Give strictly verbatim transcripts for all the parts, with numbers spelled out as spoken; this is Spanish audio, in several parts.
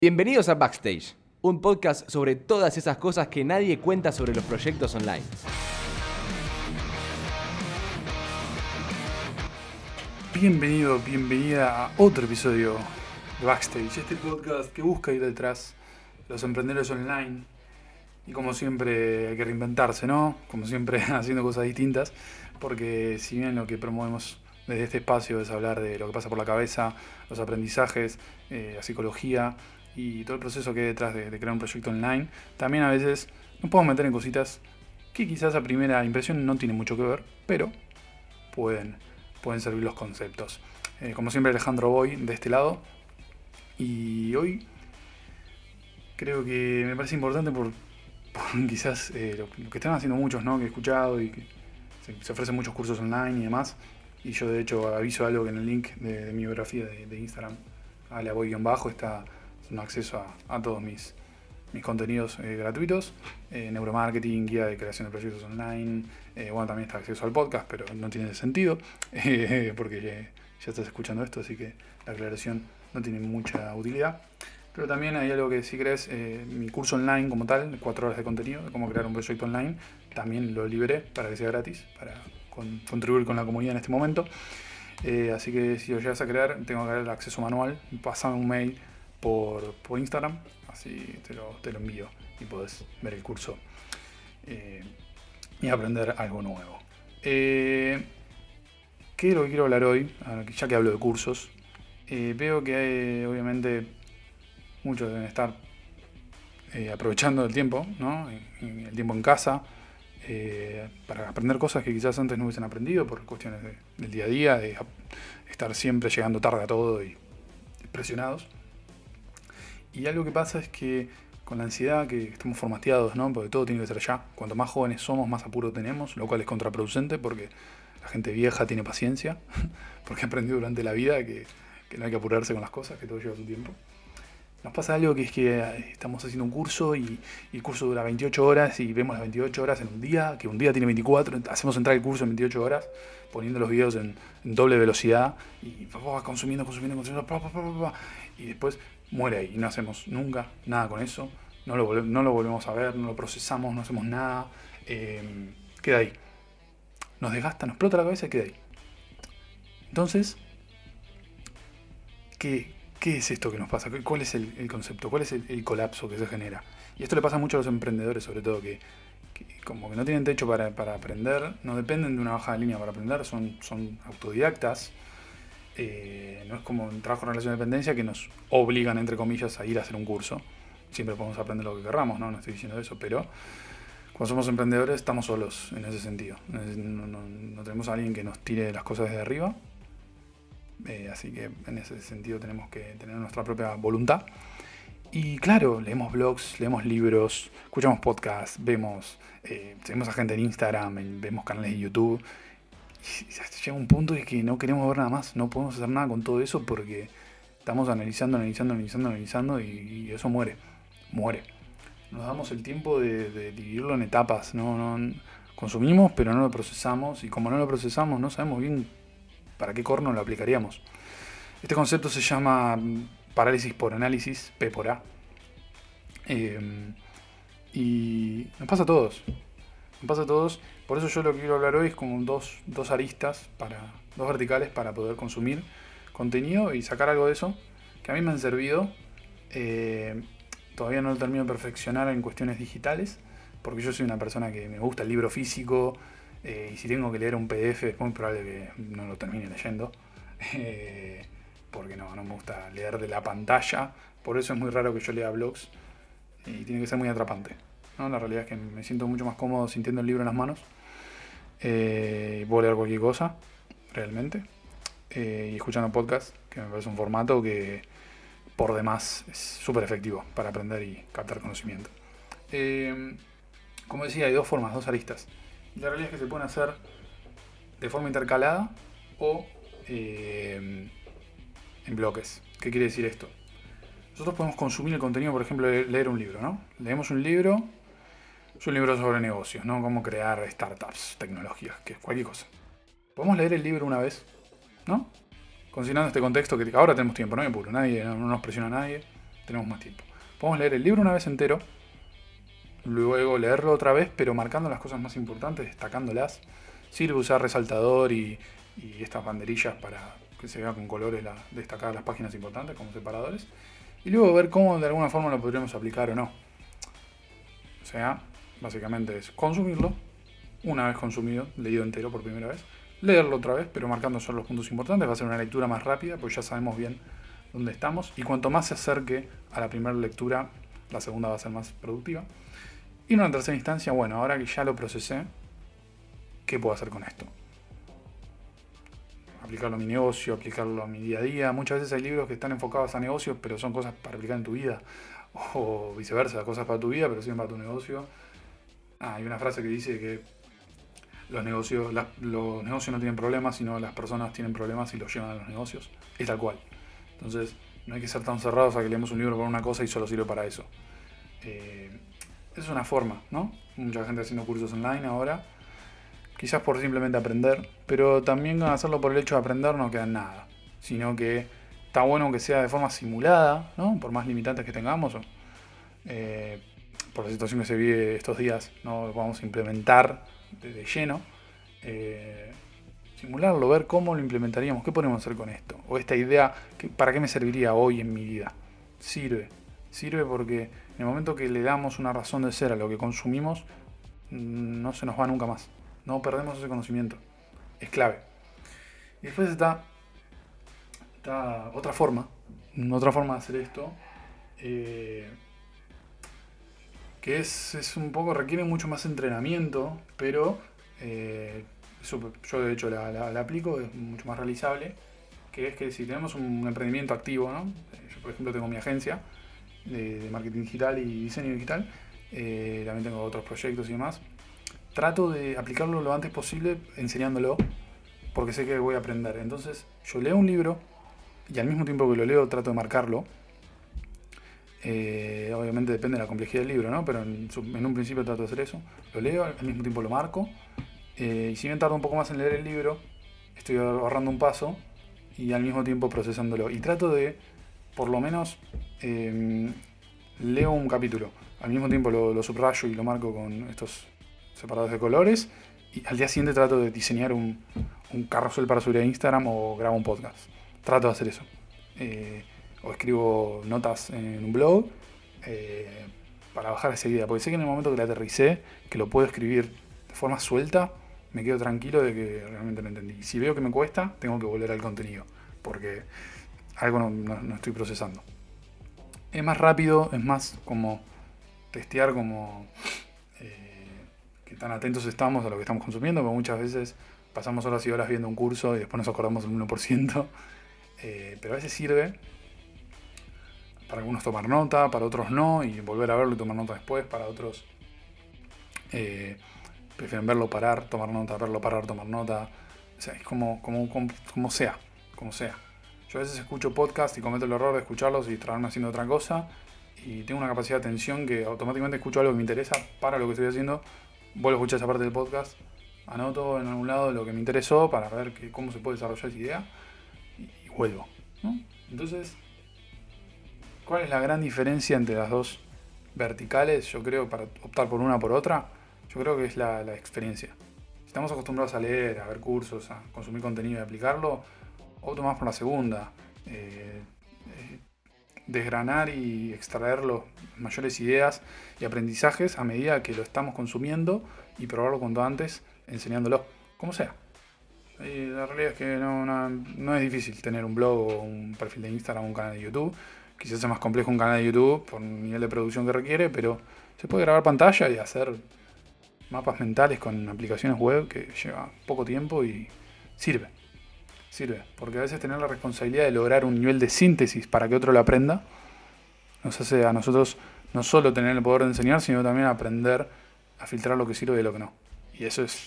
Bienvenidos a Backstage, un podcast sobre todas esas cosas que nadie cuenta sobre los proyectos online. Bienvenido, bienvenida a otro episodio de Backstage, este podcast que busca ir detrás de los emprendedores online. Y como siempre hay que reinventarse, ¿no? Como siempre haciendo cosas distintas, porque si bien lo que promovemos desde este espacio es hablar de lo que pasa por la cabeza, los aprendizajes, eh, la psicología y todo el proceso que hay detrás de, de crear un proyecto online, también a veces nos podemos meter en cositas que quizás a primera impresión no tienen mucho que ver, pero pueden, pueden servir los conceptos. Eh, como siempre, Alejandro Boy de este lado, y hoy creo que me parece importante por, por quizás eh, lo, lo que están haciendo muchos, ¿no? Que he escuchado y que se, se ofrecen muchos cursos online y demás. Y yo de hecho aviso algo que en el link de, de mi biografía de, de Instagram, aleaboy-bajo, está un acceso a, a todos mis, mis contenidos eh, gratuitos, eh, neuromarketing, guía de creación de proyectos online, eh, bueno, también está acceso al podcast, pero no tiene sentido, eh, porque ya, ya estás escuchando esto, así que la aclaración no tiene mucha utilidad. Pero también hay algo que si querés, eh, mi curso online como tal, cuatro horas de contenido, de cómo crear un proyecto online, también lo liberé para que sea gratis, para con, contribuir con la comunidad en este momento. Eh, así que si lo llegas a crear, tengo que dar el acceso manual, pasame un mail por, por Instagram, así te lo, te lo envío y podés ver el curso eh, y aprender algo nuevo. Eh, ¿Qué es lo que quiero hablar hoy? Ya que hablo de cursos, eh, veo que hay, obviamente, muchos deben estar eh, aprovechando el tiempo, ¿no? El tiempo en casa, eh, para aprender cosas que quizás antes no hubiesen aprendido por cuestiones de, del día a día, de estar siempre llegando tarde a todo y presionados. Y algo que pasa es que con la ansiedad que estamos formateados, ¿no? Porque todo tiene que ser ya. Cuanto más jóvenes somos, más apuro tenemos, lo cual es contraproducente porque la gente vieja tiene paciencia, porque ha aprendido durante la vida que, que no hay que apurarse con las cosas, que todo lleva su tiempo. Nos pasa algo que es que estamos haciendo un curso y, y el curso dura veintiocho horas y vemos las veintiocho horas en un día, que un día tiene veinticuatro, hacemos entrar el curso en veintiocho horas, poniendo los videos en, en doble velocidad y va consumiendo, consumiendo, consumiendo, pa, pa, pa, pa, y después muere ahí y no hacemos nunca nada con eso, no lo, no lo volvemos a ver, no lo procesamos, no hacemos nada, eh, queda ahí. Nos desgasta, nos explota la cabeza y queda ahí. Entonces, ¿qué? ¿Qué es esto que nos pasa? ¿Cuál es el, el concepto? ¿Cuál es el, el colapso que se genera? Y esto le pasa mucho a los emprendedores, sobre todo, que, que como que no tienen techo para, para aprender, no dependen de una bajada de línea para aprender, son, son autodidactas. Eh, no es como un trabajo en relación de dependencia que nos obligan, entre comillas, a ir a hacer un curso. Siempre podemos aprender lo que querramos, ¿no? No estoy diciendo eso, pero cuando somos emprendedores estamos solos en ese sentido. No, no, no tenemos a alguien que nos tire las cosas desde arriba. Eh, así que en ese sentido tenemos que tener nuestra propia voluntad. Y claro, leemos blogs, leemos libros, escuchamos podcasts, vemos, eh, seguimos a gente en Instagram, en, vemos canales de YouTube. Y llega un punto de que no queremos ver nada más, no podemos hacer nada con todo eso porque estamos analizando, analizando, analizando, analizando y, y eso muere, muere. Nos damos el tiempo de, de dividirlo en etapas, ¿no? No, consumimos pero no lo procesamos y como no lo procesamos no sabemos bien para qué corno lo aplicaríamos. Este concepto se llama parálisis por análisis, P por A. Eh, y nos pasa a todos. Nos pasa a todos. Por eso yo lo que quiero hablar hoy es como dos, dos aristas, para, dos verticales para poder consumir contenido y sacar algo de eso, que a mí me han servido. Eh, todavía no lo termino de perfeccionar en cuestiones digitales, porque yo soy una persona que me gusta el libro físico. Eh, y si tengo que leer un P D F es muy probable que no lo termine leyendo, eh, porque no, no me gusta leer de la pantalla. Por eso es muy raro que yo lea blogs y tiene que ser muy atrapante, ¿no? La realidad es que me siento mucho más cómodo sintiendo el libro en las manos, eh, y puedo leer cualquier cosa realmente, eh, y escuchando podcast, que me parece un formato que por demás es súper efectivo para aprender y captar conocimiento. Eh, como decía, hay dos formas, dos aristas. La realidad es que se pueden hacer de forma intercalada o eh, en bloques. ¿Qué quiere decir esto? Nosotros podemos consumir el contenido, por ejemplo, de leer un libro, ¿no? Leemos un libro, es un libro sobre negocios, ¿no? Cómo crear startups, tecnologías, que es cualquier cosa. Podemos leer el libro una vez, ¿no? Considerando este contexto que ahora tenemos tiempo, no hay apuro, nadie, no, no nos presiona a nadie. tenemos más tiempo. Podemos leer el libro una vez entero, luego leerlo otra vez, pero marcando las cosas más importantes, destacándolas. Sirve usar resaltador y, y estas banderillas para que se vea con colores la, destacar las páginas importantes como separadores. Y luego ver cómo de alguna forma lo podríamos aplicar o no. O sea, básicamente es consumirlo, una vez consumido, leído entero por primera vez, leerlo otra vez, pero marcando solo los puntos importantes. Va a ser una lectura más rápida, porque ya sabemos bien dónde estamos. Y cuanto más se acerque a la primera lectura, la segunda va a ser más productiva. Y en una tercera instancia, bueno, ahora que ya lo procesé, ¿qué puedo hacer con esto? Aplicarlo a mi negocio, aplicarlo a mi día a día. Muchas veces hay libros que están enfocados a negocios, pero son cosas para aplicar en tu vida. O viceversa, cosas para tu vida, pero sirven para tu negocio. Ah, hay una frase que dice que los negocios, las, los negocios no tienen problemas, sino las personas tienen problemas y los llevan a los negocios. Es tal cual. Entonces, no hay que ser tan cerrados a que leemos un libro por una cosa y solo sirve para eso. Eh, es una forma, ¿no? Mucha gente haciendo cursos online ahora. Quizás por simplemente aprender, pero también hacerlo por el hecho de aprender no queda en nada, sino que está bueno que sea de forma simulada, ¿no? Por más limitantes que tengamos, o, eh, por la situación que se vive estos días, no lo podamos implementar de, de lleno, eh, simularlo, ver cómo lo implementaríamos, qué podemos hacer con esto, o esta idea, que, ¿para qué me serviría hoy en mi vida? Sirve, sirve porque en el momento que le damos una razón de ser a lo que consumimos, no se nos va nunca más. No perdemos ese conocimiento. Es clave. Y después está, está otra forma. Otra forma de hacer esto. Eh, que es, es un poco, requiere mucho más entrenamiento. Pero eh, eso yo de hecho la, la, la aplico, es mucho más realizable. Que es que si tenemos un emprendimiento activo, ¿no? Yo por ejemplo tengo mi agencia de, de marketing digital y diseño digital. Eh, también tengo otros proyectos y demás. Trato de aplicarlo lo antes posible enseñándolo, porque sé que voy a aprender. Entonces yo leo un libro y al mismo tiempo que lo leo trato de marcarlo. Eh, obviamente depende de la complejidad del libro, ¿no? Pero en, en un principio trato de hacer eso. Lo leo, al mismo tiempo lo marco. Eh, y si bien tardo un poco más en leer el libro, estoy ahorrando un paso y al mismo tiempo procesándolo. Y trato de, por lo menos, eh, leo un capítulo. Al mismo tiempo lo, lo subrayo y lo marco con estos separados de colores, y al día siguiente trato de diseñar un, un carrusel para subir a Instagram o grabo un podcast. Trato de hacer eso. Eh, o escribo notas en un blog eh, para bajar esa idea, porque sé que en el momento que la aterricé, que lo puedo escribir de forma suelta, me quedo tranquilo de que realmente lo entendí. Y si veo que me cuesta, tengo que volver al contenido, porque algo no, no, no estoy procesando. Es más rápido, es más como testear como que tan atentos estamos a lo que estamos consumiendo, porque muchas veces pasamos horas y horas viendo un curso y después nos acordamos del uno por ciento. Eh, pero a veces sirve para algunos tomar nota, para otros no, y volver a verlo y tomar nota después. Para otros eh, prefieren verlo, parar, tomar nota, verlo, parar, tomar nota. O sea, es como, como, como, como sea, como sea. Yo a veces escucho podcast y cometo el error de escucharlos y tratarme haciendo otra cosa, y tengo una capacidad de atención que automáticamente escucho algo que me interesa para lo que estoy haciendo. Vuelvo a escuchar esa parte del podcast, anoto en algún lado lo que me interesó para ver que, cómo se puede desarrollar esa idea y, y vuelvo, ¿no? Entonces, ¿cuál es la gran diferencia entre las dos verticales? Yo creo, para optar por una o por otra, yo creo que es la, la experiencia. Si estamos acostumbrados a leer, a ver cursos, a consumir contenido y aplicarlo, opto más por la segunda. Eh, eh, desgranar y extraer las mayores ideas y aprendizajes a medida que lo estamos consumiendo y probarlo cuanto antes, enseñándolo, como sea. Y la realidad es que no, no, no es difícil tener un blog o un perfil de Instagram o un canal de YouTube. Quizás sea más complejo un canal de YouTube por el nivel de producción que requiere, pero se puede grabar pantalla y hacer mapas mentales con aplicaciones web que lleva poco tiempo y sirve. Sirve, porque a veces tener la responsabilidad de lograr un nivel de síntesis para que otro lo aprenda nos hace a nosotros no solo tener el poder de enseñar, sino también aprender a filtrar lo que sirve y lo que no. Y eso es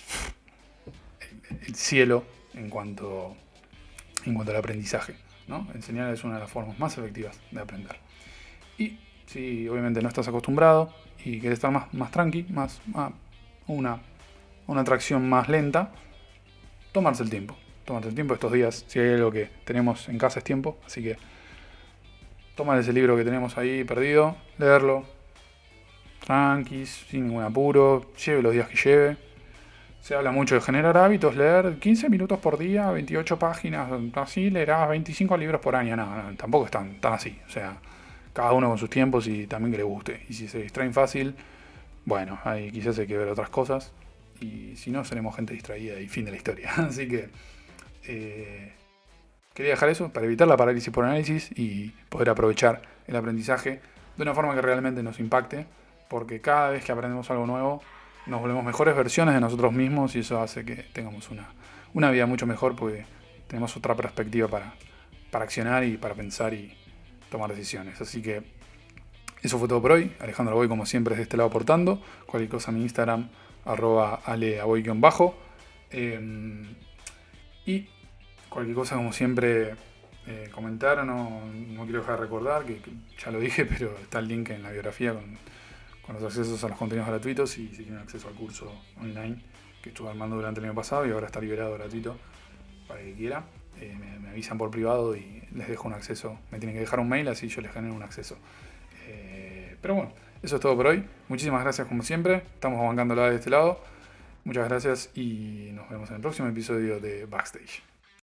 el cielo en cuanto, en cuanto al aprendizaje, ¿no? Enseñar es una de las formas más efectivas de aprender. Y si obviamente no estás acostumbrado y quieres estar más, más tranqui, más, más una, una atracción más lenta, tomarse el tiempo. Tomarse el tiempo estos días. Si hay algo que tenemos en casa es tiempo, así que tomar ese libro que tenemos ahí perdido, leerlo, tranquis, sin ningún apuro, lleve los días que lleve. Se habla mucho de generar hábitos, leer quince minutos por día, veintiocho páginas, así leerás veinticinco libros por año. No, no, tampoco es tan, tan así. O sea, cada uno con sus tiempos y también que le guste. Y si se distraen fácil, bueno, ahí quizás hay que ver otras cosas. Y si no, seremos gente distraída y fin de la historia. Así que eh, quería dejar eso para evitar la parálisis por análisis y poder aprovechar el aprendizaje de una forma que realmente nos impacte. Porque cada vez que aprendemos algo nuevo, nos volvemos mejores versiones de nosotros mismos y eso hace que tengamos una, una vida mucho mejor porque tenemos otra perspectiva para, para accionar y para pensar y tomar decisiones. Así que eso fue todo por hoy. Alejandro Aboy, como siempre, desde este lado aportando. Cualquier cosa en mi Instagram, arroba aleaboy-bajo. Eh, y cualquier cosa, como siempre, eh, comentar. No, no quiero dejar de recordar que, que ya lo dije, pero está el link en la biografía con... con los accesos a los contenidos gratuitos y si tienen acceso al curso online que estuve armando durante el año pasado y ahora está liberado gratuito para el que quiera. Eh, me, me avisan por privado y les dejo un acceso. Me tienen que dejar un mail, así yo les genero un acceso. Eh, pero bueno, eso es todo por hoy. Muchísimas gracias como siempre. Estamos bancándola de este lado. Muchas gracias y nos vemos en el próximo episodio de Backstage.